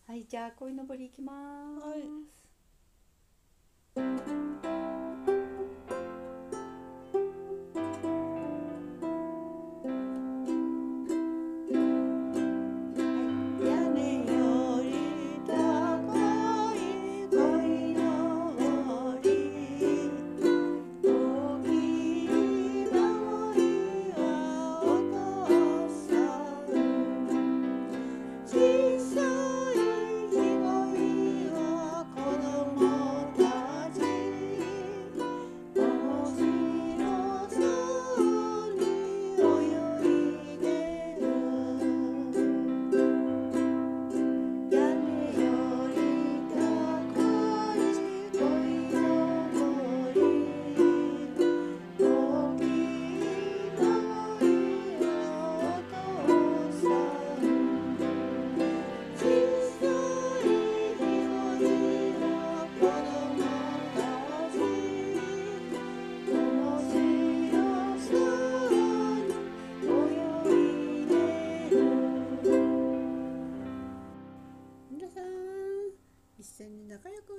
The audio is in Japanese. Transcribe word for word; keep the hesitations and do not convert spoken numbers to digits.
はい、じゃあ鯉のぼりいきます。 はい。屋根より高い鯉のぼり、大きい鯉はお父さん、小さい鯉は子供たち、面白そうに泳いでる。屋根より高い鯉のぼり、大きな鯉はお父さん、小さい鯉は子供たち、面白そうに泳いでる。皆さん、一緒に仲良く